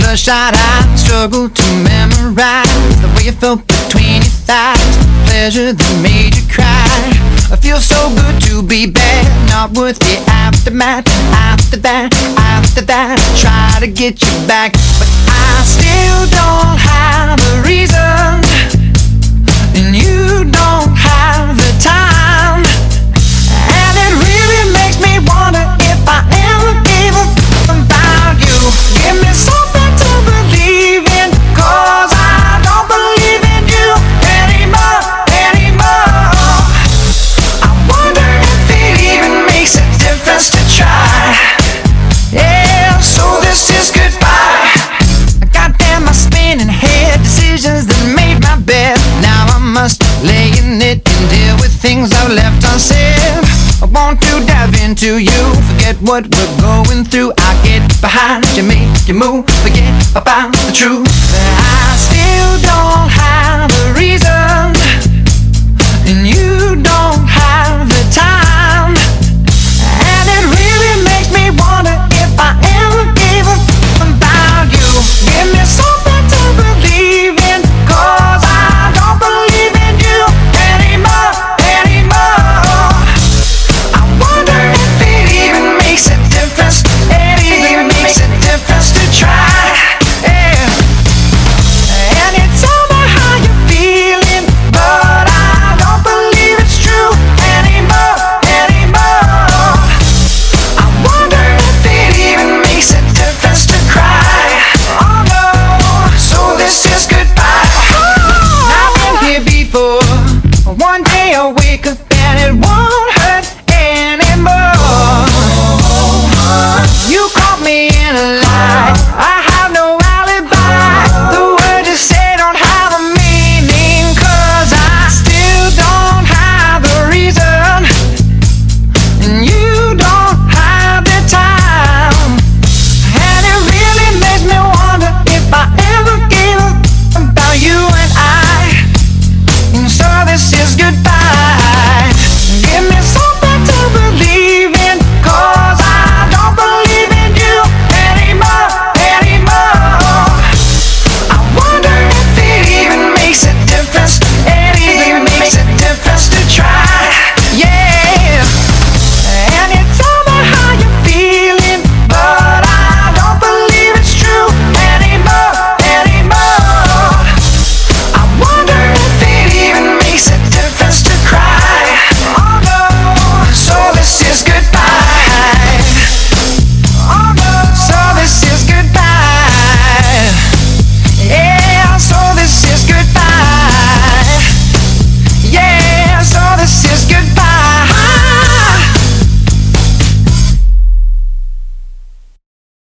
bloodshot eyes struggle to memorize the way you felt between your thighs, pleasure that made you cry. It feels so good to be bad, not worth the aftermath. After that, I try to get you back, but I still don't have a reason, and you don't have the time. And it really makes me wonder if I ever gave a f*** about you. Give me something to believe in, 'cause I don't believe in you anymore. I wonder if it even makes a difference to try. Yeah, so this is goodbye. Goddamn, my spinning head, decisions that made my bed. Now I must lay in it and deal with things I've left unsaid. I want to dive into you, forget what we're going through. I get behind you, make you move, forget about the truth. But I still don't